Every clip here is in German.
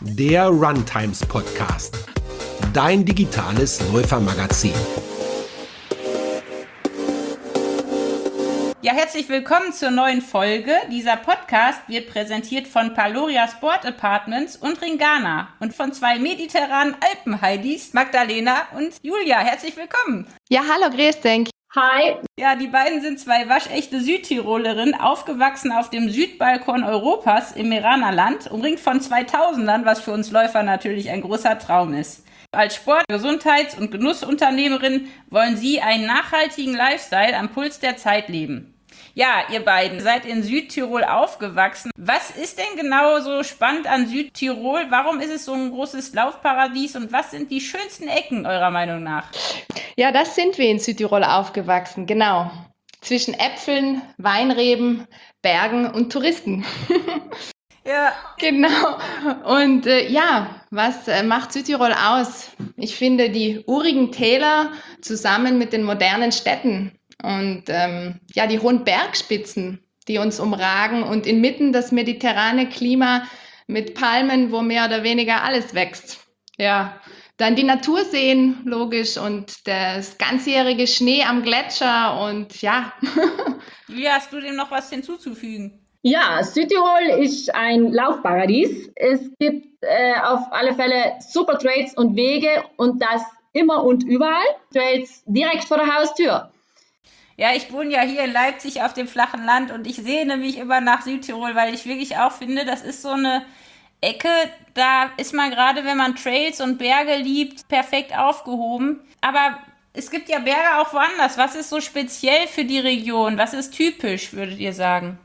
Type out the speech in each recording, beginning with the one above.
der Runtimes Podcast, dein digitales Läufermagazin. Ja, herzlich willkommen zur neuen Folge. Dieser Podcast wird präsentiert von Paloria Sport Apartments und Ringana und von zwei mediterranen Alpen-Heidis, Magdalena und Julia. Herzlich willkommen. Ja, hallo, grüß dich. Hi. Ja, die beiden sind zwei waschechte Südtirolerinnen, aufgewachsen auf dem Südbalkon Europas im Meranerland, umringt von 2000ern, was für uns Läufer natürlich ein großer Traum ist. Als Sport-, Gesundheits- und Genussunternehmerin wollen sie einen nachhaltigen Lifestyle am Puls der Zeit leben. Ja, ihr beiden seid in Südtirol aufgewachsen. Was ist denn genau so spannend an Südtirol? Warum ist es so ein großes Laufparadies und was sind die schönsten Ecken eurer Meinung nach? Ja, das sind wir in Südtirol aufgewachsen, genau. Zwischen Äpfeln, Weinreben, Bergen und Touristen. Ja. Genau. Und was macht Südtirol aus? Ich finde die urigen Täler zusammen mit den modernen Städten und die hohen Bergspitzen, die uns umragen und inmitten das mediterrane Klima mit Palmen, wo mehr oder weniger alles wächst. Ja, dann die Natur sehen, logisch, und das ganzjährige Schnee am Gletscher und ja. Wie hast du dem noch was hinzuzufügen? Ja, Südtirol ist ein Laufparadies. Es gibt auf alle Fälle super Trails und Wege und das immer und überall. Trails direkt vor der Haustür. Ja, ich wohne ja hier in Leipzig auf dem flachen Land und ich sehne mich immer nach Südtirol, weil ich wirklich auch finde, das ist so eine Ecke, da ist man gerade, wenn man Trails und Berge liebt, perfekt aufgehoben. Aber es gibt ja Berge auch woanders. Was ist so speziell für die Region? Was ist typisch, würdet ihr sagen?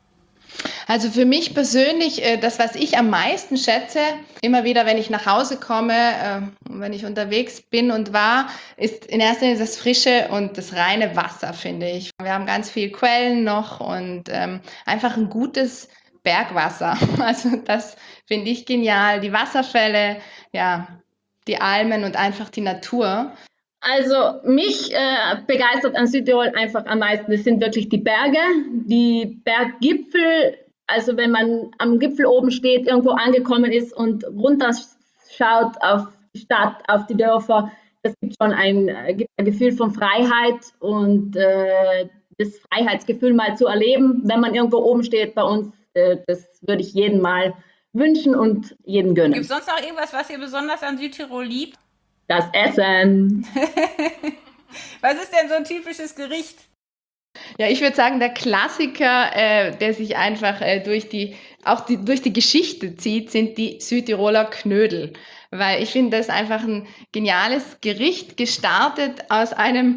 Also für mich persönlich, das, was ich am meisten schätze, immer wieder, wenn ich nach Hause komme, wenn ich unterwegs bin und war, ist in erster Linie das frische und das reine Wasser, finde ich. Wir haben ganz viele Quellen noch und einfach ein gutes Bergwasser. Also das finde ich genial. Die Wasserfälle, ja, die Almen und einfach die Natur. Also mich begeistert an Südtirol einfach am meisten, das sind wirklich die Berge, die Berggipfel. Also wenn man am Gipfel oben steht, irgendwo angekommen ist und runterschaut auf die Stadt, auf die Dörfer, das gibt schon gibt ein Gefühl von Freiheit und das Freiheitsgefühl mal zu erleben, wenn man irgendwo oben steht bei uns, das würde ich jedem mal wünschen und jedem gönnen. Gibt es sonst noch irgendwas, was ihr besonders an Südtirol liebt? Das Essen. Was ist denn so ein typisches Gericht? Ja, ich würde sagen, der Klassiker, der sich einfach durch die Geschichte zieht, sind die Südtiroler Knödel. Weil ich finde, das ist einfach ein geniales Gericht, gestartet aus einem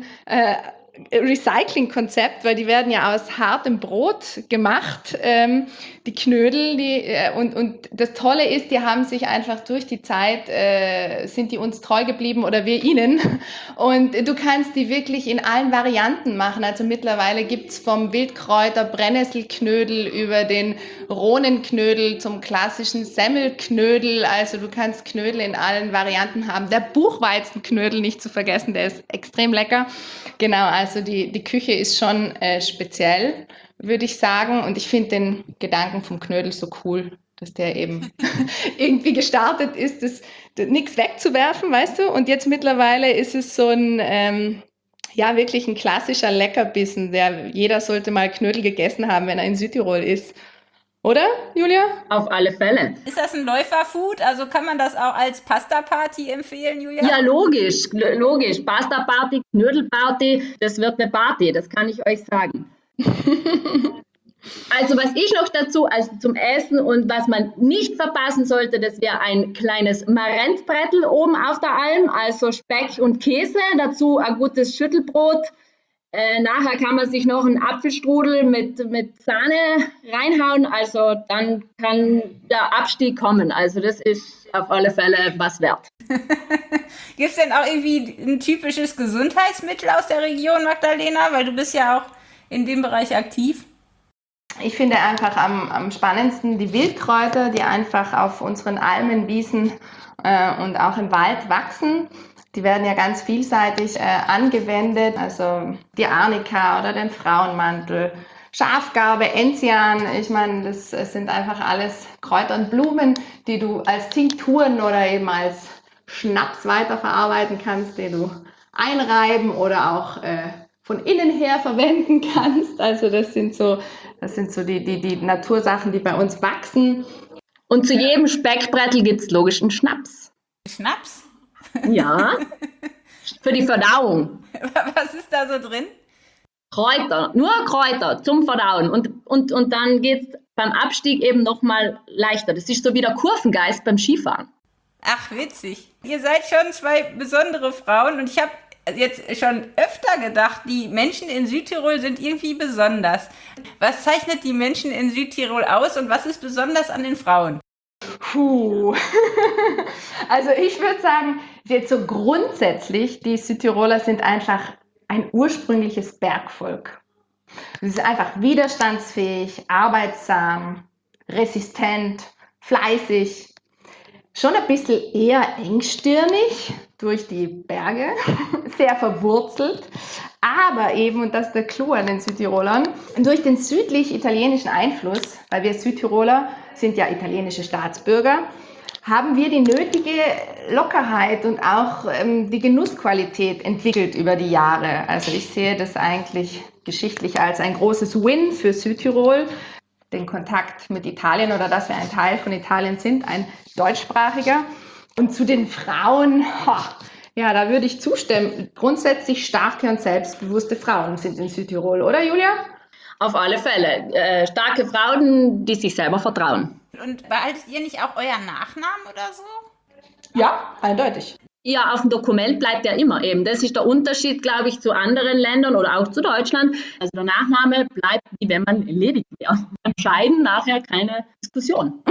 Recycling-Konzept, weil die werden ja aus hartem Brot gemacht, die Knödel, und das Tolle ist, die haben sich einfach durch die Zeit, sind die uns treu geblieben oder wir ihnen, und du kannst die wirklich in allen Varianten machen. Also mittlerweile gibt's vom Wildkräuter Brennnesselknödel über den Rohnenknödel zum klassischen Semmelknödel, also du kannst Knödel in allen Varianten haben. Der Buchweizenknödel nicht zu vergessen, der ist extrem lecker. Genau, also die Küche ist schon speziell, würde ich sagen. Und ich finde den Gedanken vom Knödel so cool, dass der eben irgendwie gestartet ist, das nichts wegzuwerfen, weißt du? Und jetzt mittlerweile ist es so ein, wirklich ein klassischer Leckerbissen. Jeder sollte mal Knödel gegessen haben, wenn er in Südtirol ist. Oder, Julia? Auf alle Fälle. Ist das ein Läuferfood? Also kann man das auch als Pasta-Party empfehlen, Julia? Ja, logisch. Pasta-Party, Knödelparty, das wird eine Party, das kann ich euch sagen. Also was ich noch dazu, also zum Essen und was man nicht verpassen sollte, das wäre ein kleines Marenzbrettel oben auf der Alm, also Speck und Käse, dazu ein gutes Schüttelbrot. Nachher kann man sich noch einen Apfelstrudel mit Sahne reinhauen, also dann kann der Abstieg kommen. Also das ist auf alle Fälle was wert. Gibt es denn auch irgendwie ein typisches Gesundheitsmittel aus der Region, Magdalena? Weil du bist ja auch in dem Bereich aktiv. Ich finde einfach am spannendsten die Wildkräuter, die einfach auf unseren Almen, Wiesen und auch im Wald wachsen. Die werden ja ganz vielseitig angewendet, also die Arnika oder den Frauenmantel, Schafgarbe, Enzian. Ich meine, das sind einfach alles Kräuter und Blumen, die du als Tinkturen oder eben als Schnaps weiterverarbeiten kannst, den du einreiben oder auch von innen her verwenden kannst. Also das sind so die Natursachen, die bei uns wachsen. Und zu jedem Speckbrettel gibt es logisch einen Schnaps. Schnaps? Ja, für die Verdauung. Was ist da so drin? Kräuter, nur Kräuter zum Verdauen. Und dann geht es beim Abstieg eben nochmal leichter. Das ist so wie der Kurvengeist beim Skifahren. Ach, witzig. Ihr seid schon zwei besondere Frauen und ich habe jetzt schon öfter gedacht, die Menschen in Südtirol sind irgendwie besonders. Was zeichnet die Menschen in Südtirol aus und was ist besonders an den Frauen? Puh. Also ich würde sagen, jetzt so grundsätzlich, die Südtiroler sind einfach ein ursprüngliches Bergvolk. Sie sind einfach widerstandsfähig, arbeitsam, resistent, fleißig, schon ein bisschen eher engstirnig durch die Berge, sehr verwurzelt, aber eben, und das ist der Clou an den Südtirolern, durch den südlich-italienischen Einfluss, weil wir Südtiroler sind ja italienische Staatsbürger, haben wir die nötige Lockerheit und auch die Genussqualität entwickelt über die Jahre. Also ich sehe das eigentlich geschichtlich als ein großes Win für Südtirol, den Kontakt mit Italien oder dass wir ein Teil von Italien sind, ein deutschsprachiger. Und zu den Frauen, ja, da würde ich zustimmen. Grundsätzlich starke und selbstbewusste Frauen sind in Südtirol, oder Julia? Auf alle Fälle. Starke Frauen, die sich selber vertrauen. Und behaltet ihr nicht auch euren Nachnamen oder so? Ja, eindeutig. Ja, auf dem Dokument bleibt ja immer eben. Das ist der Unterschied, glaube ich, zu anderen Ländern oder auch zu Deutschland. Also der Nachname bleibt, wie wenn man ledig wäre. Beim Scheiden nachher keine Diskussion.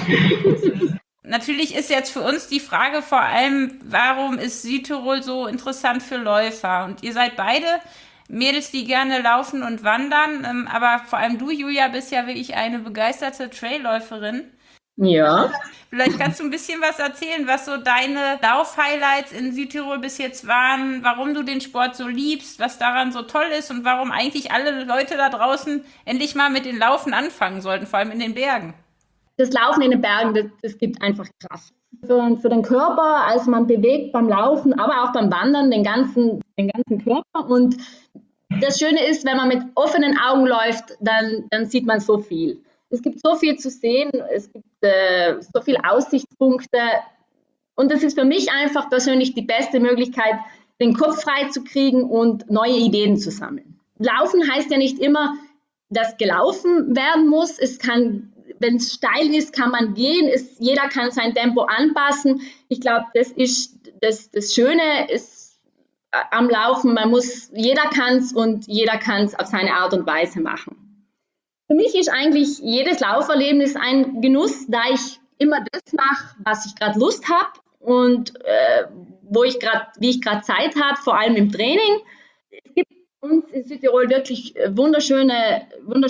Natürlich ist jetzt für uns die Frage vor allem, warum ist Südtirol so interessant für Läufer? Und ihr seid beide Mädels, die gerne laufen und wandern, aber vor allem du, Julia, bist ja wirklich eine begeisterte Trailläuferin. Ja. Vielleicht kannst du ein bisschen was erzählen, was so deine Lauf-Highlights in Südtirol bis jetzt waren, warum du den Sport so liebst, was daran so toll ist und warum eigentlich alle Leute da draußen endlich mal mit den Laufen anfangen sollten, vor allem in den Bergen. Das Laufen in den Bergen, das gibt einfach Kraft. Für den Körper, also man bewegt beim Laufen, aber auch beim Wandern den ganzen Körper. Und das Schöne ist, wenn man mit offenen Augen läuft, dann sieht man so viel. Es gibt so viel zu sehen, es gibt so viele Aussichtspunkte. Und das ist für mich einfach persönlich die beste Möglichkeit, den Kopf frei zu kriegen und neue Ideen zu sammeln. Laufen heißt ja nicht immer, dass gelaufen werden muss. Es kann, wenn es steil ist, kann man gehen. Jeder kann sein Tempo anpassen. Ich glaube, das ist das Schöne ist am Laufen. Jeder kann es und jeder kann es auf seine Art und Weise machen. Für mich ist eigentlich jedes Lauferlebnis ein Genuss, da ich immer das mache, was ich gerade Lust habe und wie ich gerade Zeit habe, vor allem im Training. Es gibt uns in Südtirol wirklich wunderschöne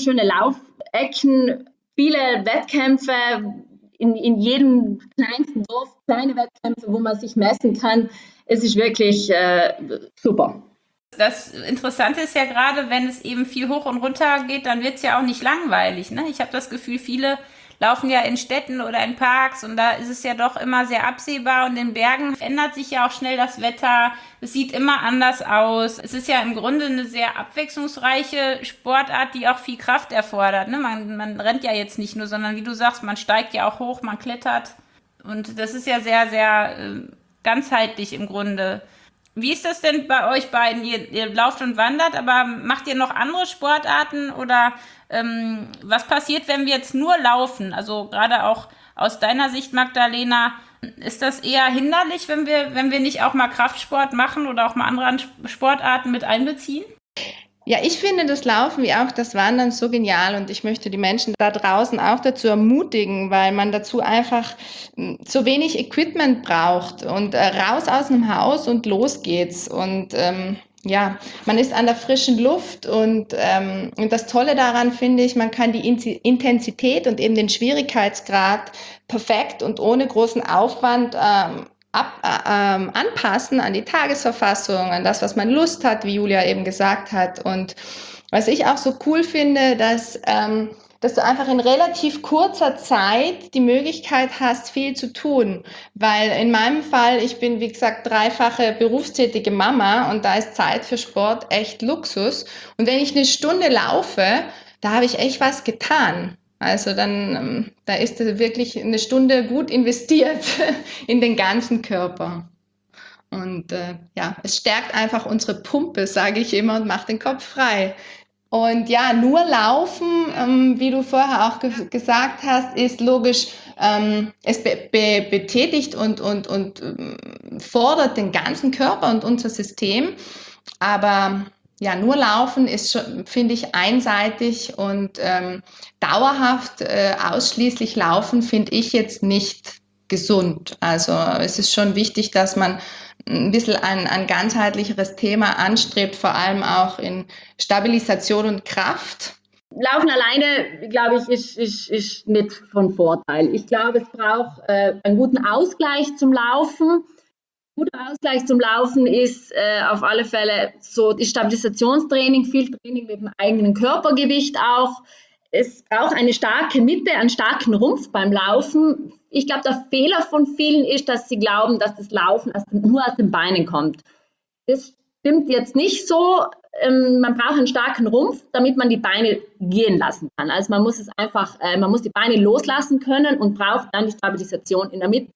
Laufecken, viele Wettkämpfe, in jedem kleinsten Dorf kleine Wettkämpfe, wo man sich messen kann. Es ist wirklich super. Das Interessante ist ja gerade, wenn es eben viel hoch und runter geht, dann wird es ja auch nicht langweilig. Ne? Ich habe das Gefühl, viele laufen ja in Städten oder in Parks und da ist es ja doch immer sehr absehbar und in Bergen ändert sich ja auch schnell das Wetter. Es sieht immer anders aus. Es ist ja im Grunde eine sehr abwechslungsreiche Sportart, die auch viel Kraft erfordert. Ne? Man rennt ja jetzt nicht nur, sondern wie du sagst, man steigt ja auch hoch, man klettert und das ist ja sehr, sehr ganzheitlich im Grunde. Wie ist das denn bei euch beiden? Ihr lauft und wandert, aber macht ihr noch andere Sportarten oder was passiert, wenn wir jetzt nur laufen? Also gerade auch aus deiner Sicht, Magdalena, ist das eher hinderlich, wenn wir nicht auch mal Kraftsport machen oder auch mal andere Sportarten mit einbeziehen? Ja, ich finde das Laufen wie auch das Wandern so genial und ich möchte die Menschen da draußen auch dazu ermutigen, weil man dazu einfach so wenig Equipment braucht und raus aus dem Haus und los geht's und ja, man ist an der frischen Luft und das Tolle daran finde ich, man kann die Intensität und eben den Schwierigkeitsgrad perfekt und ohne großen Aufwand anpassen an die Tagesverfassung, an das, was man Lust hat, wie Julia eben gesagt hat. Und was ich auch so cool finde, dass du einfach in relativ kurzer Zeit die Möglichkeit hast, viel zu tun. Weil in meinem Fall, ich bin, wie gesagt, 3-fache berufstätige Mama und da ist Zeit für Sport echt Luxus. Und wenn ich eine Stunde laufe, da habe ich echt was getan. Also dann, da ist wirklich eine Stunde gut investiert in den ganzen Körper. Und es stärkt einfach unsere Pumpe, sage ich immer, und macht den Kopf frei. Und ja, nur Laufen, wie du vorher auch gesagt hast, ist logisch, es betätigt und fordert den ganzen Körper und unser System. Aber ja, nur Laufen ist schon, finde ich, einseitig und dauerhaft ausschließlich Laufen finde ich jetzt nicht gesund. Also es ist schon wichtig, dass man ein bisschen ein ganzheitlicheres Thema anstrebt, vor allem auch in Stabilisation und Kraft. Laufen alleine, glaube ich, ist nicht von Vorteil. Ich glaube, es braucht einen guten Ausgleich zum Laufen. Ein guter Ausgleich zum Laufen ist auf alle Fälle so die Stabilisationstraining, viel Training mit dem eigenen Körpergewicht auch. Es braucht eine starke Mitte, einen starken Rumpf beim Laufen. Ich glaube, der Fehler von vielen ist, dass sie glauben, dass das Laufen nur aus den Beinen kommt. Das stimmt jetzt nicht so. Man braucht einen starken Rumpf, damit man die Beine gehen lassen kann. Also man muss die Beine loslassen können und braucht dann die Stabilisation in der Mitte.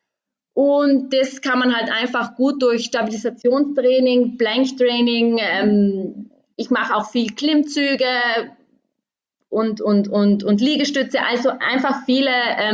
Und das kann man halt einfach gut durch Stabilisationstraining, Planktraining. Ich mache auch viel Klimmzüge und Liegestütze. Also einfach viele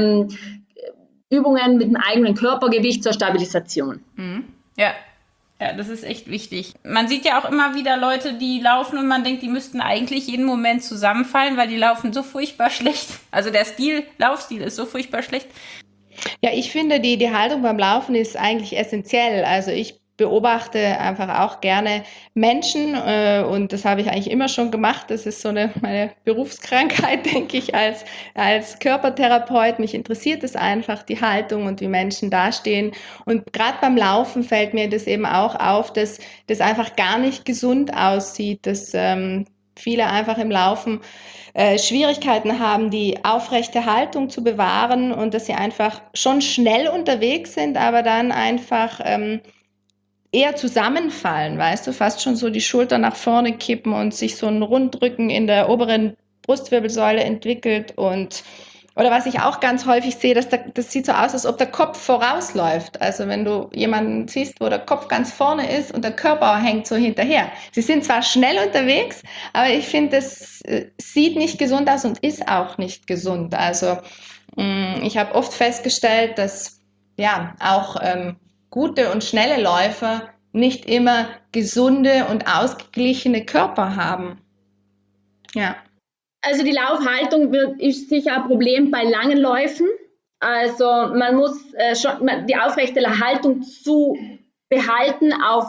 Übungen mit dem eigenen Körpergewicht zur Stabilisation. Ja. Ja, das ist echt wichtig. Man sieht ja auch immer wieder Leute, die laufen und man denkt, die müssten eigentlich jeden Moment zusammenfallen, weil die laufen so furchtbar schlecht. Also der Laufstil ist so furchtbar schlecht. Ja, ich finde, die Haltung beim Laufen ist eigentlich essentiell. Also ich beobachte einfach auch gerne Menschen und das habe ich eigentlich immer schon gemacht. Das ist so meine Berufskrankheit, denke ich, als Körpertherapeut. Mich interessiert es einfach, die Haltung und wie Menschen dastehen. Und gerade beim Laufen fällt mir das eben auch auf, dass das einfach gar nicht gesund aussieht, dass viele einfach im Laufen Schwierigkeiten haben, die aufrechte Haltung zu bewahren und dass sie einfach schon schnell unterwegs sind, aber dann einfach eher zusammenfallen, weißt du, fast schon so die Schulter nach vorne kippen und sich so ein Rundrücken in der oberen Brustwirbelsäule entwickelt oder was ich auch ganz häufig sehe, das sieht so aus, als ob der Kopf vorausläuft. Also wenn du jemanden siehst, wo der Kopf ganz vorne ist und der Körper hängt so hinterher. Sie sind zwar schnell unterwegs, aber ich finde, das sieht nicht gesund aus und ist auch nicht gesund. Also ich habe oft festgestellt, dass ja auch gute und schnelle Läufer nicht immer gesunde und ausgeglichene Körper haben. Ja. Also die Laufhaltung ist sicher ein Problem bei langen Läufen. Also man muss schon die aufrechte Haltung zu behalten auf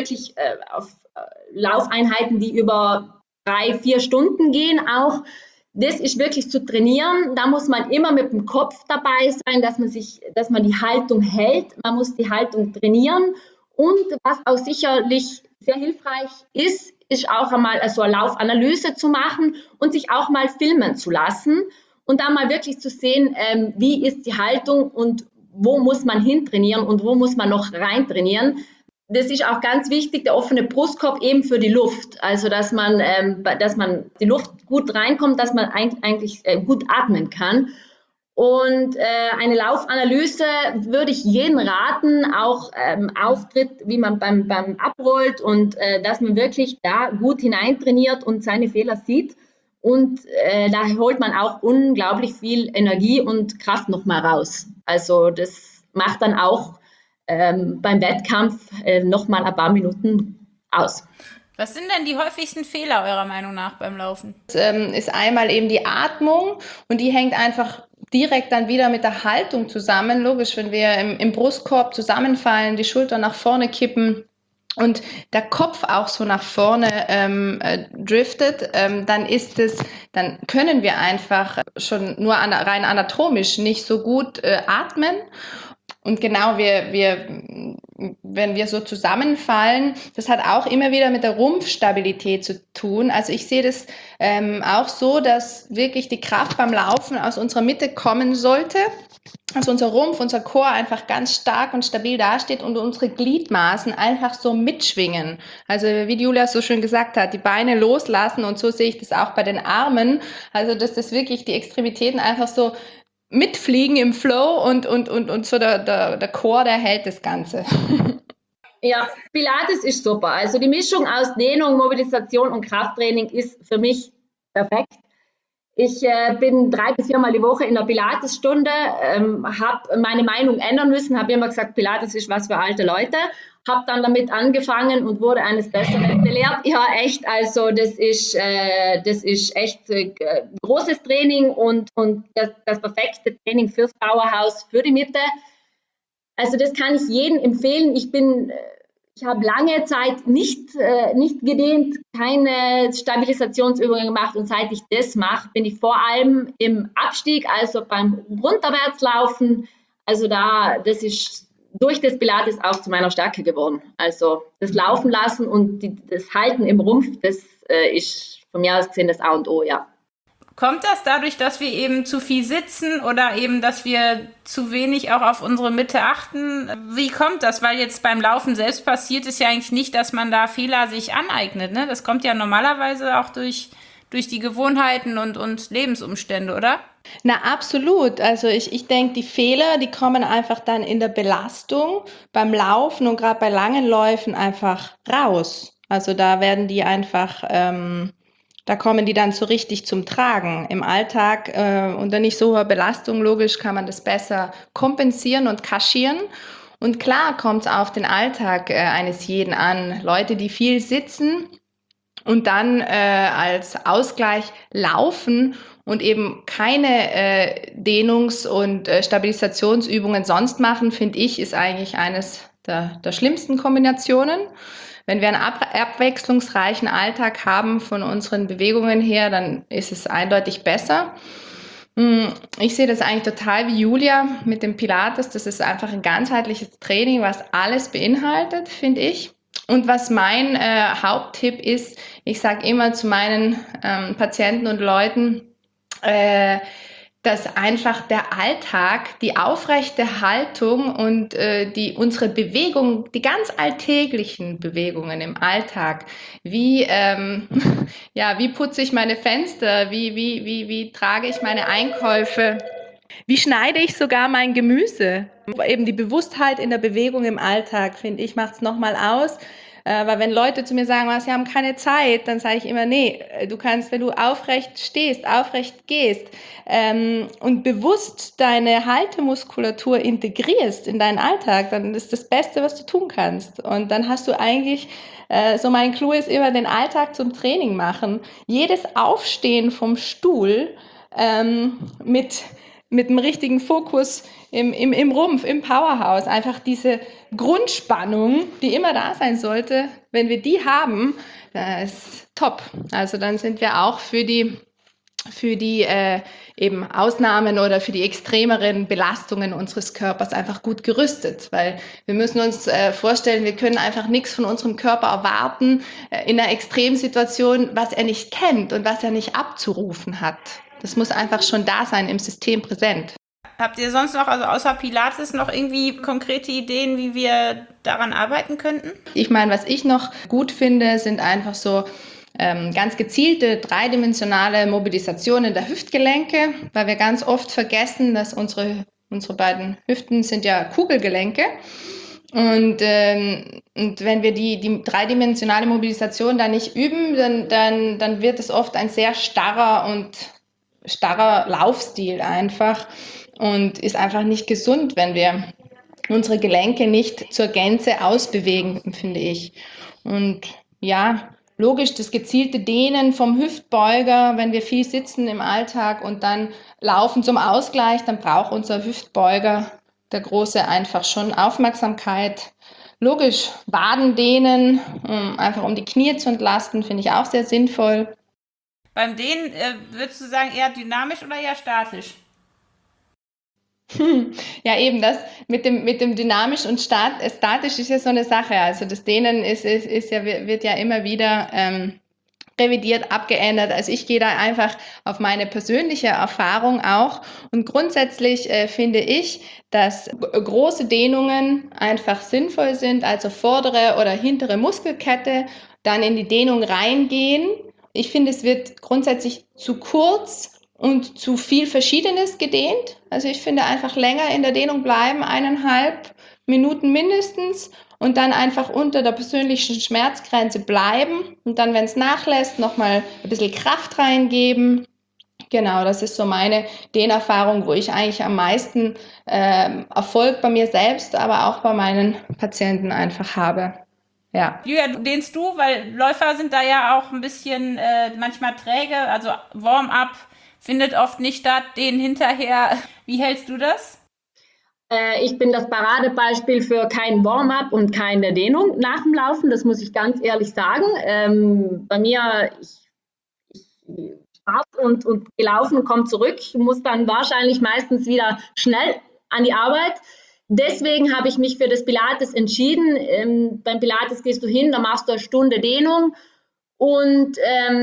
Laufeinheiten, die über 3-4 Stunden gehen auch. Das ist wirklich zu trainieren. Da muss man immer mit dem Kopf dabei sein, dass man die Haltung hält. Man muss die Haltung trainieren. Und was auch sicherlich sehr hilfreich ist auch einmal so eine Laufanalyse zu machen und sich auch mal filmen zu lassen und da mal wirklich zu sehen, wie ist die Haltung und wo muss man hintrainieren und wo muss man noch reintrainieren. Das ist auch ganz wichtig, der offene Brustkorb eben für die Luft, also dass man die Luft gut reinkommt, dass man eigentlich gut atmen kann. Und eine Laufanalyse würde ich jedem raten, auch Auftritt, wie man beim abrollt und dass man wirklich da gut hineintrainiert und seine Fehler sieht. Und da holt man auch unglaublich viel Energie und Kraft nochmal raus. Also das macht dann auch beim Wettkampf nochmal ein paar Minuten aus. Was sind denn die häufigsten Fehler eurer Meinung nach beim Laufen? Das ist einmal eben die Atmung und die hängt einfach direkt dann wieder mit der Haltung zusammen. Logisch, wenn wir im Brustkorb zusammenfallen, die Schulter nach vorne kippen und der Kopf auch so nach vorne driftet, dann können wir einfach schon nur rein anatomisch nicht so gut atmen. Und genau, wenn wir so zusammenfallen, das hat auch immer wieder mit der Rumpfstabilität zu tun. Also ich sehe das auch so, dass wirklich die Kraft beim Laufen aus unserer Mitte kommen sollte. Also unser Rumpf, unser Core einfach ganz stark und stabil dasteht und unsere Gliedmaßen einfach so mitschwingen. Also wie Julia so schön gesagt hat, die Beine loslassen, und so sehe ich das auch bei den Armen. Also dass das wirklich die Extremitäten einfach so mitfliegen im Flow und so der Core, der hält das Ganze. Ja, Pilates ist super. Also die Mischung aus Dehnung, Mobilisation und Krafttraining ist für mich perfekt. Ich bin 3 bis 4 Mal die Woche in der Pilatesstunde, habe meine Meinung ändern müssen, habe immer gesagt, Pilates ist was für alte Leute, habe dann damit angefangen und wurde eines Besseren belehrt. Ja, echt, also das ist echt großes Training und das perfekte Training fürs Powerhouse, für die Mitte. Also das kann ich jedem empfehlen. Ich habe lange Zeit nicht gedehnt, keine Stabilisationsübungen gemacht, und seit ich das mache, bin ich vor allem im Abstieg, also beim Runterwärtslaufen, also das ist durch das Pilates auch zu meiner Stärke geworden. Also das Laufen lassen und das Halten im Rumpf, das ist von mir aus gesehen das A und O, ja. Kommt das dadurch, dass wir eben zu viel sitzen oder eben, dass wir zu wenig auch auf unsere Mitte achten? Wie kommt das? Weil jetzt beim Laufen selbst passiert es ja eigentlich nicht, dass man da Fehler sich aneignet, ne? Das kommt ja normalerweise auch durch die Gewohnheiten und Lebensumstände, oder? Na, absolut. Also ich denke, die Fehler, die kommen einfach dann in der Belastung beim Laufen und gerade bei langen Läufen einfach raus. Also da werden die einfach, da kommen die dann so richtig zum Tragen. Im Alltag unter nicht so hoher Belastung, logisch, kann man das besser kompensieren und kaschieren. Und klar kommt es auf den Alltag eines jeden an. Leute, die viel sitzen und dann als Ausgleich laufen und eben keine Dehnungs- und Stabilisationsübungen sonst machen, finde ich, ist eigentlich eines der schlimmsten Kombinationen. Wenn wir einen abwechslungsreichen Alltag haben von unseren Bewegungen her, dann ist es eindeutig besser. Ich sehe das eigentlich total wie Julia mit dem Pilates. Das ist einfach ein ganzheitliches Training, was alles beinhaltet, finde ich. Und was mein Haupttipp ist, ich sage immer zu meinen Patienten und Leuten, dass einfach der Alltag, die aufrechte Haltung und unsere Bewegung, die ganz alltäglichen Bewegungen im Alltag, wie wie putze ich meine Fenster, wie trage ich meine Einkäufe, wie schneide ich sogar mein Gemüse. Eben die Bewusstheit in der Bewegung im Alltag, finde ich, macht es nochmal aus. Weil wenn Leute zu mir sagen, sie haben keine Zeit, dann sage ich immer, nee, du kannst, wenn du aufrecht stehst, aufrecht gehst und bewusst deine Haltemuskulatur integrierst in deinen Alltag, dann ist das Beste, was du tun kannst. Und dann hast du eigentlich, so mein Clou ist immer, den Alltag zum Training machen. Jedes Aufstehen vom Stuhl mit dem richtigen Fokus im Rumpf, im Powerhouse, einfach diese Grundspannung, die immer da sein sollte, wenn wir die haben, das ist top. Also dann sind wir auch für die eben Ausnahmen oder für die extremeren Belastungen unseres Körpers einfach gut gerüstet, weil wir müssen uns vorstellen, wir können einfach nichts von unserem Körper erwarten in einer Extremsituation, was er nicht kennt und was er nicht abzurufen hat. Das muss einfach schon da sein, im System präsent. Habt ihr sonst noch, also außer Pilates, noch irgendwie konkrete Ideen, wie wir daran arbeiten könnten? Ich meine, was ich noch gut finde, sind einfach so ganz gezielte dreidimensionale Mobilisationen der Hüftgelenke, weil wir ganz oft vergessen, dass unsere beiden Hüften sind ja Kugelgelenke. Und wenn wir die dreidimensionale Mobilisation da nicht üben, dann wird es oft ein sehr starrer Laufstil einfach und ist einfach nicht gesund, wenn wir unsere Gelenke nicht zur Gänze ausbewegen, finde ich. Und ja, logisch, das gezielte Dehnen vom Hüftbeuger, wenn wir viel sitzen im Alltag und dann laufen zum Ausgleich, dann braucht unser Hüftbeuger, der Große, einfach schon Aufmerksamkeit. Logisch, Waden dehnen, einfach um die Knie zu entlasten, finde ich auch sehr sinnvoll. Beim Dehnen würdest du sagen, eher dynamisch oder eher statisch? Ja, eben das mit dem dynamisch und statisch ist ja so eine Sache. Also das Dehnen wird ja immer wieder revidiert, abgeändert. Also ich gehe da einfach auf meine persönliche Erfahrung auch. Und grundsätzlich finde ich, dass große Dehnungen einfach sinnvoll sind, also vordere oder hintere Muskelkette, dann in die Dehnung reingehen. Ich finde, es wird grundsätzlich zu kurz und zu viel Verschiedenes gedehnt. Also ich finde einfach länger in der Dehnung bleiben, 1,5 Minuten mindestens, und dann einfach unter der persönlichen Schmerzgrenze bleiben und dann, wenn es nachlässt, nochmal ein bisschen Kraft reingeben. Genau, das ist so meine Dehnerfahrung, wo ich eigentlich am meisten Erfolg bei mir selbst, aber auch bei meinen Patienten einfach habe. Ja. Julia, dehnst du, weil Läufer sind da ja auch ein bisschen manchmal träge, also Warm-up findet oft nicht statt, dehnen hinterher. Wie hältst du das? Ich bin das Paradebeispiel für kein Warm-up und keine Dehnung nach dem Laufen, das muss ich ganz ehrlich sagen. Bei mir, ich Start und gelaufen und komme zurück, muss dann wahrscheinlich meistens wieder schnell an die Arbeit. Deswegen habe ich mich für das Pilates entschieden. Beim Pilates gehst du hin, da machst du eine Stunde Dehnung und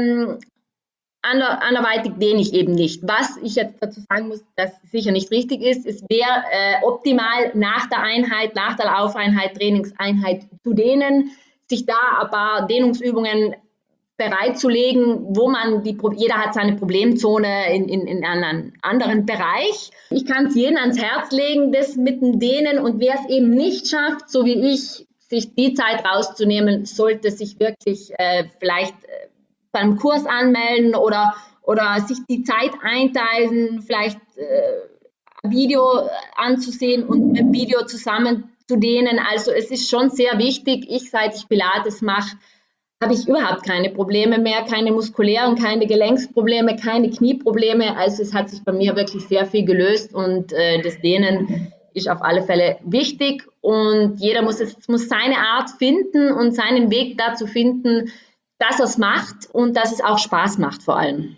anderweitig dehne ich eben nicht. Was ich jetzt dazu sagen muss, dass sicher nicht richtig ist, es wäre optimal nach der Einheit, nach der Laufeinheit, Trainingseinheit zu dehnen, sich da ein paar Dehnungsübungen bereitzulegen, wo man jeder hat seine Problemzone in einem anderen Bereich. Ich kann es jedem ans Herz legen, das mit dem Dehnen, und wer es eben nicht schafft, so wie ich, sich die Zeit rauszunehmen, sollte sich wirklich vielleicht beim Kurs anmelden oder sich die Zeit einteilen, vielleicht ein Video anzusehen und mit dem Video zusammen zu dehnen. Also es ist schon sehr wichtig. Seit ich Pilates mache, habe ich überhaupt keine Probleme mehr, keine muskulären, keine Gelenksprobleme, keine Knieprobleme. Also es hat sich bei mir wirklich sehr viel gelöst, und das Dehnen ist auf alle Fälle wichtig, und jeder muss seine Art finden und seinen Weg dazu finden, dass er es macht und dass es auch Spaß macht vor allem.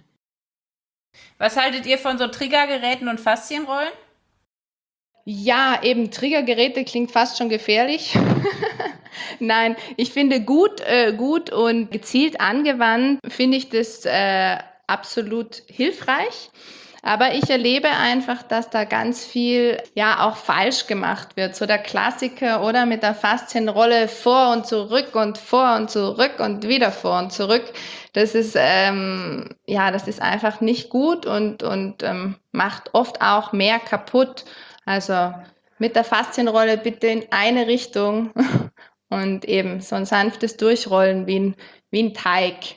Was haltet ihr von so Triggergeräten und Faszienrollen? Ja, eben Triggergeräte klingt fast schon gefährlich. Nein, ich finde gut und gezielt angewandt, finde ich das absolut hilfreich. Aber ich erlebe einfach, dass da ganz viel ja auch falsch gemacht wird. So der Klassiker, oder mit der Faszienrolle vor und zurück und vor und zurück und wieder vor und zurück. Das ist das ist einfach nicht gut und macht oft auch mehr kaputt. Also mit der Faszienrolle bitte in eine Richtung und eben so ein sanftes Durchrollen wie ein Teig.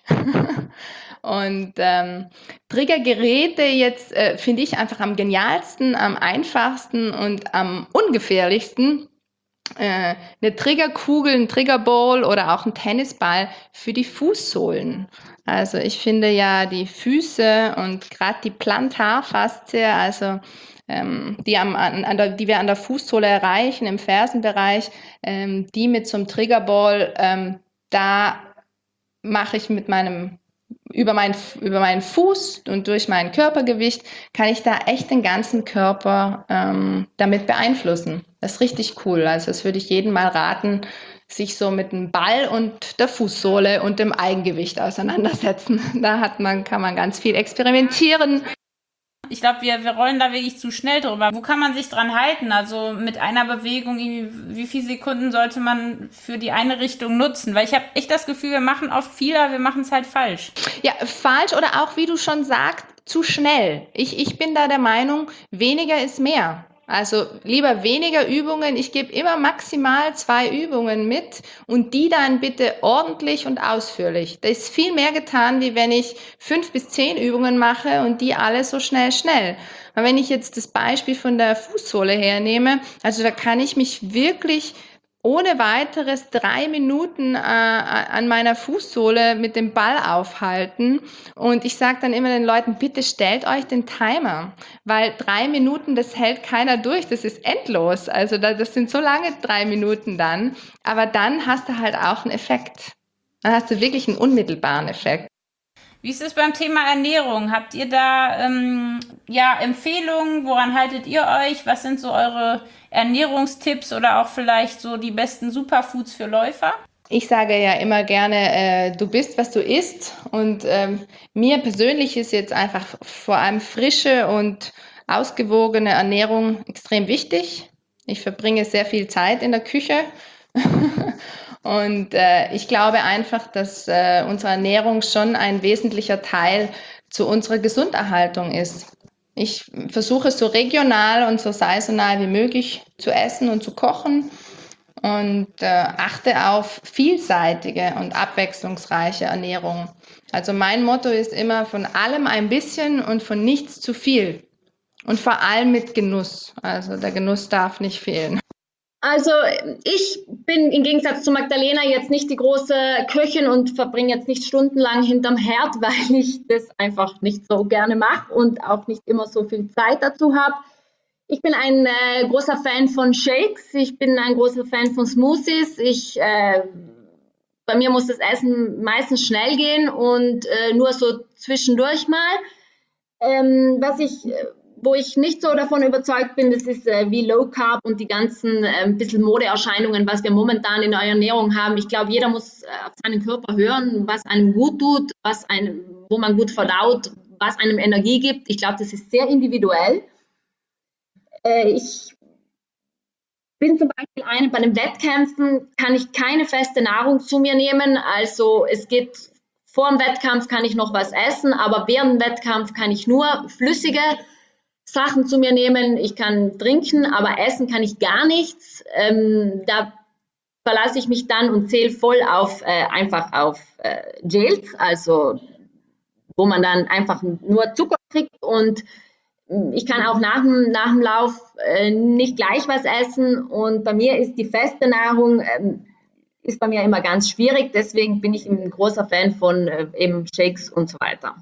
Und Triggergeräte jetzt finde ich einfach am genialsten, am einfachsten und am ungefährlichsten. Eine Triggerkugel, ein Triggerball oder auch ein Tennisball für die Fußsohlen. Also ich finde ja die Füße und gerade die Plantarfaszie, also die wir an der Fußsohle erreichen, im Fersenbereich, die mit so einem Triggerball, da mache ich über meinen Fuß und durch mein Körpergewicht kann ich da echt den ganzen Körper damit beeinflussen. Das ist richtig cool. Also das würde ich jedem mal raten, sich so mit dem Ball und der Fußsohle und dem Eigengewicht auseinandersetzen. Kann man ganz viel experimentieren. Ich glaube, wir rollen da wirklich zu schnell drüber. Wo kann man sich dran halten? Also mit einer Bewegung, wie viele Sekunden sollte man für die eine Richtung nutzen? Weil ich habe echt das Gefühl, wir machen oft viel, aber wir machen es halt falsch. Ja, falsch oder auch, wie du schon sagst, zu schnell. Ich bin da der Meinung, weniger ist mehr. Also lieber weniger Übungen. Ich gebe immer maximal 2 Übungen mit und die dann bitte ordentlich und ausführlich. Da ist viel mehr getan, wie wenn ich 5 bis 10 Übungen mache und die alle so schnell. Aber wenn ich jetzt das Beispiel von der Fußsohle hernehme, also da kann ich mich wirklich ohne weiteres 3 Minuten an meiner Fußsohle mit dem Ball aufhalten. Und ich sage dann immer den Leuten, bitte stellt euch den Timer, weil 3 Minuten, das hält keiner durch, das ist endlos. Also das sind so lange 3 Minuten dann, aber dann hast du halt auch einen Effekt. Dann hast du wirklich einen unmittelbaren Effekt. Wie ist es beim Thema Ernährung? Habt ihr da Empfehlungen? Woran haltet ihr euch? Was sind so eure Ernährungstipps oder auch vielleicht so die besten Superfoods für Läufer? Ich sage ja immer gerne, du bist, was du isst. Und mir persönlich ist jetzt einfach vor allem frische und ausgewogene Ernährung extrem wichtig. Ich verbringe sehr viel Zeit in der Küche. Und ich glaube einfach, dass unsere Ernährung schon ein wesentlicher Teil zu unserer Gesunderhaltung ist. Ich versuche so regional und so saisonal wie möglich zu essen und zu kochen und achte auf vielseitige und abwechslungsreiche Ernährung. Also mein Motto ist immer von allem ein bisschen und von nichts zu viel. Und vor allem mit Genuss. Also der Genuss darf nicht fehlen. Also ich bin im Gegensatz zu Magdalena jetzt nicht die große Köchin und verbringe jetzt nicht stundenlang hinterm Herd, weil ich das einfach nicht so gerne mache und auch nicht immer so viel Zeit dazu habe. Ich bin ein großer Fan von Shakes, ich bin ein großer Fan von Smoothies. Bei mir muss das Essen meistens schnell gehen und nur so zwischendurch mal. Wo ich nicht so davon überzeugt bin, das ist wie Low Carb und die ganzen bisschen Modeerscheinungen, was wir momentan in der Ernährung haben. Ich glaube, jeder muss auf seinen Körper hören, was einem gut tut, wo man gut verdaut, was einem Energie gibt. Ich glaube, das ist sehr individuell. Ich bin zum Beispiel bei den Wettkämpfen kann ich keine feste Nahrung zu mir nehmen. Also es geht vor dem Wettkampf kann ich noch was essen, aber während dem Wettkampf kann ich nur flüssige Sachen zu mir nehmen. Ich kann trinken, aber essen kann ich gar nichts. Da verlasse ich mich dann und zähle voll einfach auf Gels, also wo man dann einfach nur Zucker kriegt und ich kann auch nach dem Lauf nicht gleich was essen und bei mir ist die feste Nahrung ist bei mir immer ganz schwierig, deswegen bin ich ein großer Fan von eben Shakes und so weiter.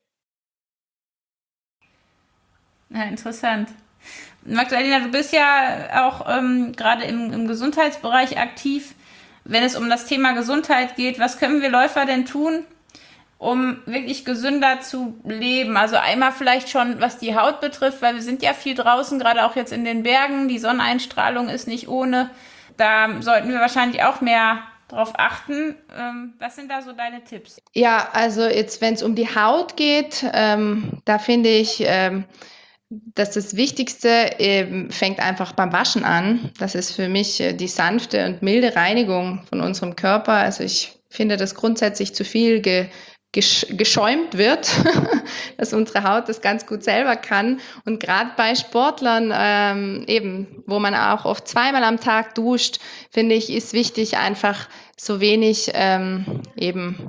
Ja, interessant. Magdalena, du bist ja auch gerade im Gesundheitsbereich aktiv. Wenn es um das Thema Gesundheit geht, was können wir Läufer denn tun, um wirklich gesünder zu leben? Also einmal vielleicht schon, was die Haut betrifft, weil wir sind ja viel draußen, gerade auch jetzt in den Bergen. Die Sonneneinstrahlung ist nicht ohne. Da sollten wir wahrscheinlich auch mehr drauf achten. Was sind da so deine Tipps? Ja, also jetzt, wenn es um die Haut geht, da finde ich, dass das Wichtigste fängt einfach beim Waschen an. Das ist für mich die sanfte und milde Reinigung von unserem Körper. Also ich finde, dass grundsätzlich zu viel geschäumt wird, dass unsere Haut das ganz gut selber kann. Und gerade bei Sportlern, eben, wo man auch oft zweimal am Tag duscht, finde ich, ist wichtig, einfach so wenig eben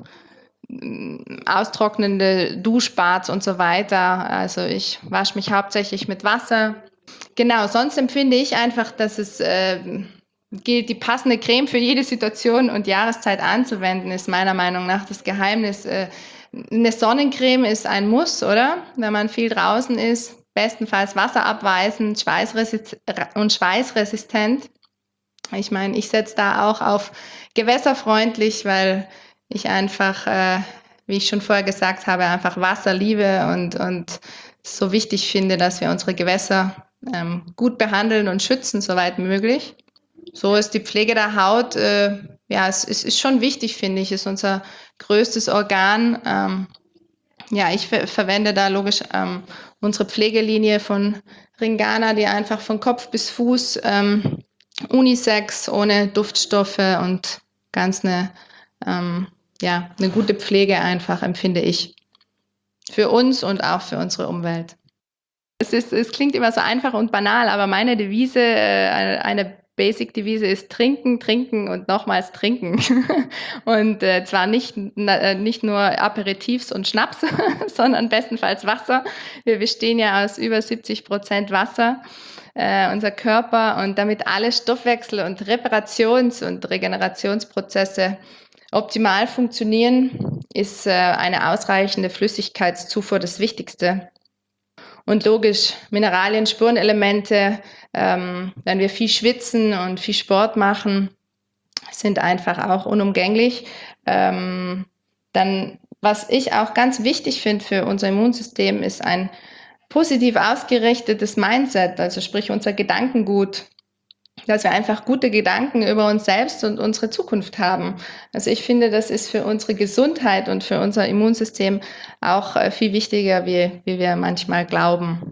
austrocknende Duschbads und so weiter. Also ich wasche mich hauptsächlich mit Wasser. Genau, sonst empfinde ich einfach, dass es gilt, die passende Creme für jede Situation und Jahreszeit anzuwenden, ist meiner Meinung nach das Geheimnis. Eine Sonnencreme ist ein Muss, oder? Wenn man viel draußen ist, bestenfalls wasserabweisend und schweißresistent. Ich meine, ich setze da auch auf gewässerfreundlich, weil ich einfach, wie ich schon vorher gesagt habe, einfach Wasser liebe und so wichtig finde, dass wir unsere Gewässer gut behandeln und schützen, soweit möglich. So ist die Pflege der Haut, es ist schon wichtig, finde ich, ist unser größtes Organ. Ich verwende da logisch unsere Pflegelinie von Ringana, die einfach von Kopf bis Fuß Unisex, ohne Duftstoffe und ganz eine gute Pflege einfach, empfinde ich. Für uns und auch für unsere Umwelt. Es klingt immer so einfach und banal, aber meine Devise, eine Basic-Devise ist trinken, trinken und nochmals trinken. Und zwar nicht nur Aperitifs und Schnaps, sondern bestenfalls Wasser. Wir bestehen ja aus über 70% Wasser, unser Körper. Und damit alle Stoffwechsel- und Reparations- und Regenerationsprozesse optimal funktionieren, ist eine ausreichende Flüssigkeitszufuhr das Wichtigste. Und logisch, Mineralien, Spurenelemente, wenn wir viel schwitzen und viel Sport machen, sind einfach auch unumgänglich. Dann was ich auch ganz wichtig finde für unser Immunsystem, ist ein positiv ausgerichtetes Mindset, also sprich unser Gedankengut, dass wir einfach gute Gedanken über uns selbst und unsere Zukunft haben. Also ich finde, das ist für unsere Gesundheit und für unser Immunsystem auch viel wichtiger, wie wir manchmal glauben.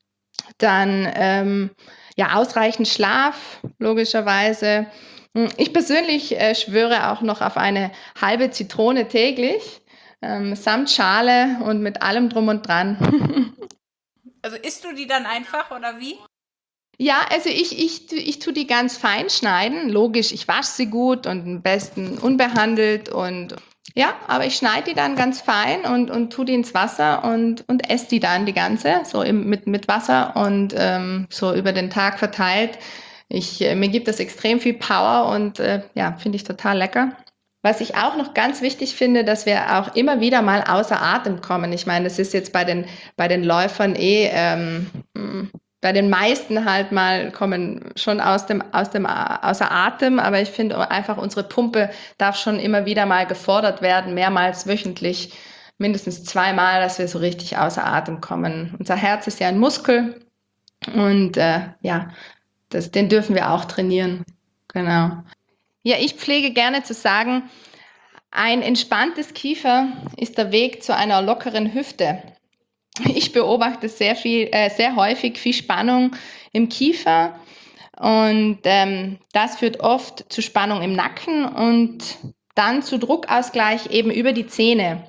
Dann ausreichend Schlaf, logischerweise. Ich persönlich schwöre auch noch auf eine halbe Zitrone täglich, samt Schale und mit allem drum und dran. Also isst du die dann einfach oder wie? Ja, also ich tue die ganz fein schneiden. Logisch, ich wasche sie gut und am besten unbehandelt und ja, aber ich schneide die dann ganz fein und tue die ins Wasser und esse die dann die ganze, so mit Wasser und so über den Tag verteilt. Mir gibt das extrem viel Power und finde ich total lecker. Was ich auch noch ganz wichtig finde, dass wir auch immer wieder mal außer Atem kommen. Ich meine, das ist jetzt bei den Läufern bei den meisten halt mal kommen schon außer Atem, aber ich finde einfach, unsere Pumpe darf schon immer wieder mal gefordert werden, mehrmals wöchentlich, mindestens 2-mal, dass wir so richtig außer Atem kommen. Unser Herz ist ja ein Muskel und den dürfen wir auch trainieren. Genau. Ja, ich pflege gerne zu sagen, ein entspanntes Kiefer ist der Weg zu einer lockeren Hüfte. Ich beobachte sehr häufig viel Spannung im Kiefer und das führt oft zu Spannung im Nacken und dann zu Druckausgleich eben über die Zähne.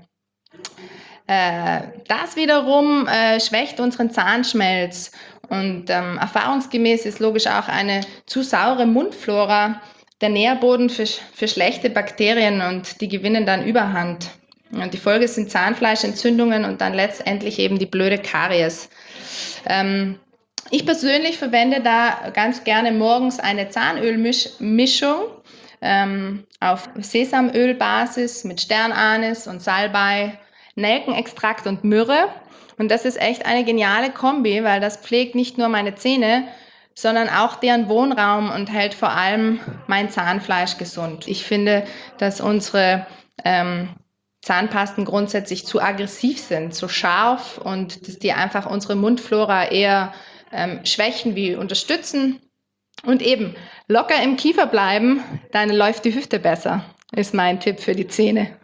Das wiederum schwächt unseren Zahnschmelz und erfahrungsgemäß ist logisch auch eine zu saure Mundflora der Nährboden für schlechte Bakterien und die gewinnen dann Überhand. Und die Folge sind Zahnfleischentzündungen und dann letztendlich eben die blöde Karies. Ich persönlich verwende da ganz gerne morgens eine Zahnölmischung auf Sesamölbasis mit Sternanis und Salbei, Nelkenextrakt und Myrrhe. Und das ist echt eine geniale Kombi, weil das pflegt nicht nur meine Zähne, sondern auch deren Wohnraum und hält vor allem mein Zahnfleisch gesund. Ich finde, dass unsere Zahnpasten grundsätzlich zu aggressiv sind, zu scharf und dass die einfach unsere Mundflora eher schwächen wie unterstützen. Und eben locker im Kiefer bleiben, dann läuft die Hüfte besser, ist mein Tipp für die Zähne.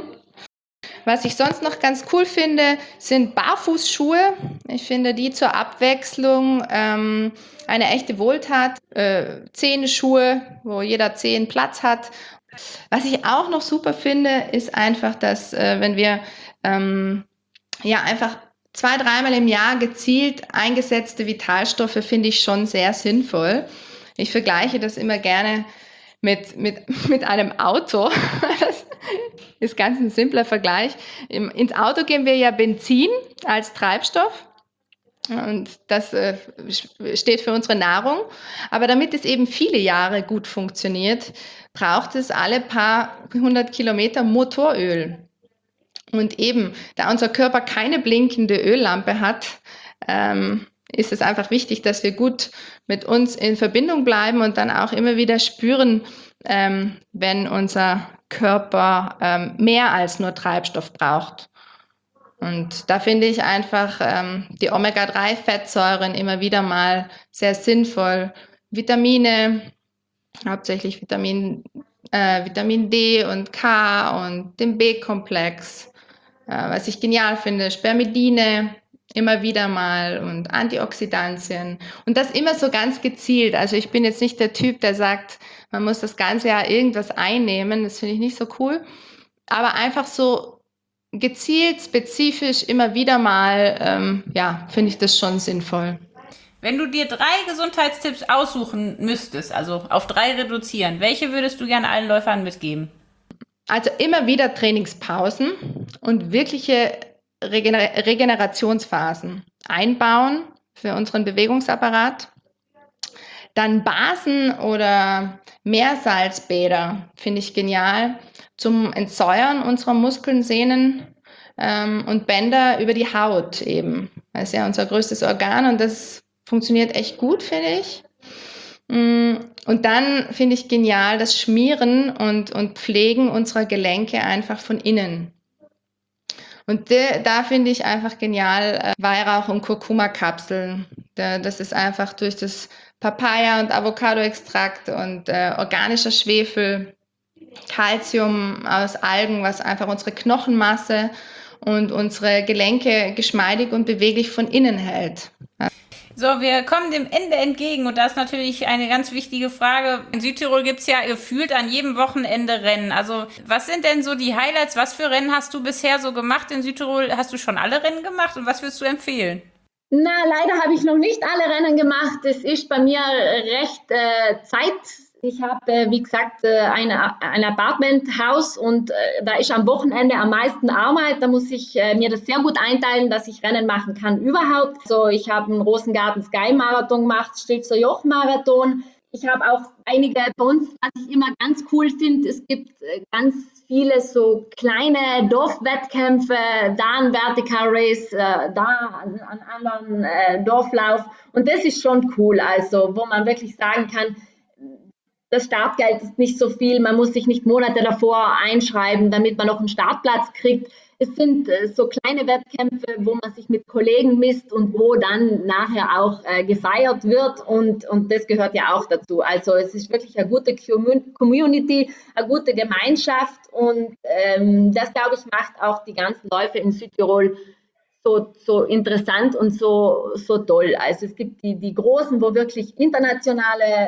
Was ich sonst noch ganz cool finde, sind Barfußschuhe. Ich finde die zur Abwechslung eine echte Wohltat. Zehenschuhe, wo jeder Zehen Platz hat. Was ich auch noch super finde, ist einfach, dass wenn wir einfach 2-3-mal im Jahr gezielt eingesetzte Vitalstoffe finde ich schon sehr sinnvoll. Ich vergleiche das immer gerne mit einem Auto. Das ist ganz ein simpler Vergleich. Ins Auto geben wir ja Benzin als Treibstoff. Und das steht für unsere Nahrung. Aber damit es eben viele Jahre gut funktioniert, braucht es alle paar 100 Kilometer Motoröl. Und eben, da unser Körper keine blinkende Öllampe hat, ist es einfach wichtig, dass wir gut mit uns in Verbindung bleiben und dann auch immer wieder spüren, wenn unser Körper mehr als nur Treibstoff braucht. Und da finde ich einfach die Omega-3-Fettsäuren immer wieder mal sehr sinnvoll. Vitamine, hauptsächlich Vitamin D und K und den B-Komplex. Was ich genial finde, Spermidine immer wieder mal und Antioxidantien. Und das immer so ganz gezielt. Also ich bin jetzt nicht der Typ, der sagt, man muss das ganze Jahr irgendwas einnehmen. Das finde ich nicht so cool. Aber einfach so gezielt, spezifisch immer wieder mal, finde ich das schon sinnvoll. Wenn du dir 3 Gesundheitstipps aussuchen müsstest, also auf 3 reduzieren, welche würdest du gerne allen Läufern mitgeben? Also immer wieder Trainingspausen und wirkliche Regenerationsphasen einbauen für unseren Bewegungsapparat. Dann Basen- oder Meersalzbäder finde ich genial zum Entsäuern unserer Muskeln, Sehnen und Bänder über die Haut eben. Das ist ja unser größtes Organ und das funktioniert echt gut, finde ich. Und dann finde ich genial das Schmieren und Pflegen unserer Gelenke einfach von innen. Und da finde ich einfach genial Weihrauch- und Kurkuma-Kapseln. Das ist einfach durch das Papaya- und Avocado-Extrakt und organischer Schwefel, Calcium aus Algen, was einfach unsere Knochenmasse und unsere Gelenke geschmeidig und beweglich von innen hält. So, wir kommen dem Ende entgegen und das ist natürlich eine ganz wichtige Frage. In Südtirol gibt's ja gefühlt an jedem Wochenende Rennen. Also was sind denn so die Highlights? Was für Rennen hast du bisher so gemacht in Südtirol? Hast du schon alle Rennen gemacht und was würdest du empfehlen? Na, leider habe ich noch nicht alle Rennen gemacht. Es ist bei mir recht Zeit. Ich habe, wie gesagt, ein Apartmenthaus und da ist am Wochenende am meisten Arbeit. Da muss ich mir das sehr gut einteilen, dass ich Rennen machen kann überhaupt. So, ich habe einen Rosengarten Sky Marathon gemacht, Stilfser Joch Marathon. Ich habe auch einige Bons, was ich immer ganz cool finde. Es gibt ganz viele so kleine Dorfwettkämpfe, da ein Vertical Race, da einen anderen Dorflauf. Und das ist schon cool, also wo man wirklich sagen kann, das Startgeld ist nicht so viel, man muss sich nicht Monate davor einschreiben, damit man noch einen Startplatz kriegt. Es sind so kleine Wettkämpfe, wo man sich mit Kollegen misst und wo dann nachher auch gefeiert wird und das gehört ja auch dazu. Also es ist wirklich eine gute Community, eine gute Gemeinschaft und das, glaube ich, macht auch die ganzen Läufe in Südtirol so interessant und so toll. Also es gibt die Großen, wo wirklich internationale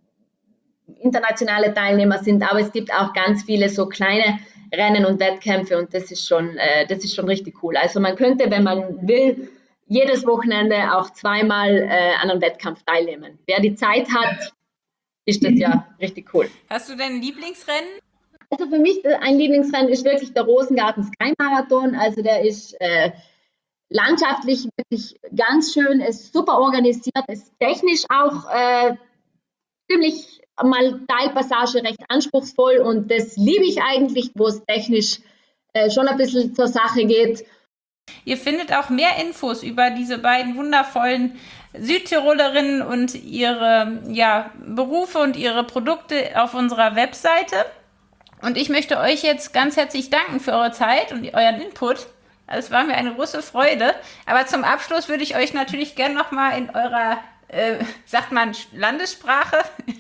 Teilnehmer sind, aber es gibt auch ganz viele so kleine Rennen und Wettkämpfe und das ist schon richtig cool. Also man könnte, wenn man will, jedes Wochenende auch zweimal an einem Wettkampf teilnehmen. Wer die Zeit hat, ist das ja richtig cool. Hast du denn ein Lieblingsrennen? Also für mich ein Lieblingsrennen ist wirklich der Rosengarten Sky Marathon. Also der ist landschaftlich wirklich ganz schön, ist super organisiert, ist technisch auch ziemlich mal Teilpassage recht anspruchsvoll und das liebe ich eigentlich, wo es technisch schon ein bisschen zur Sache geht. Ihr findet auch mehr Infos über diese beiden wundervollen Südtirolerinnen und ihre Berufe und ihre Produkte auf unserer Webseite. Und ich möchte euch jetzt ganz herzlich danken für eure Zeit und euren Input. Es war mir eine große Freude. Aber zum Abschluss würde ich euch natürlich gerne nochmal in eurer sagt man Landessprache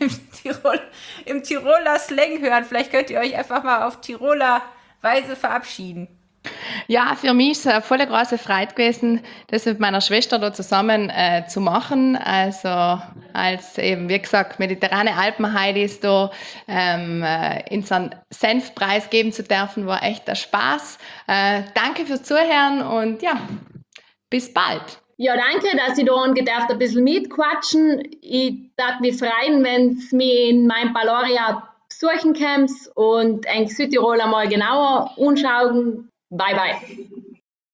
im Tiroler Slang hören. Vielleicht könnt ihr euch einfach mal auf Tiroler Weise verabschieden. Ja, für mich ist es eine voll große Freude gewesen, das mit meiner Schwester da zusammen zu machen. Also als eben, wie gesagt, mediterrane Alpenheidis da unseren Senfpreis geben zu dürfen, war echt ein Spaß. Danke fürs Zuhören und ja, bis bald. Ja, danke, dass ich da ein bisschen mitquatschen. Ich darf mich freuen, wenn es mich in meinem Paloria besuchen kommt und ein Südtirol einmal genauer anschauen. Bye, bye.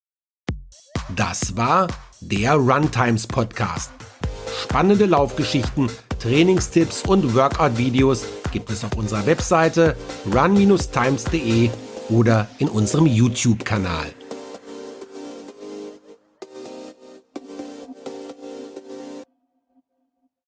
Das war der Runtimes Podcast. Spannende Laufgeschichten, Trainingstipps und Workout-Videos gibt es auf unserer Webseite run-times.de oder in unserem YouTube-Kanal.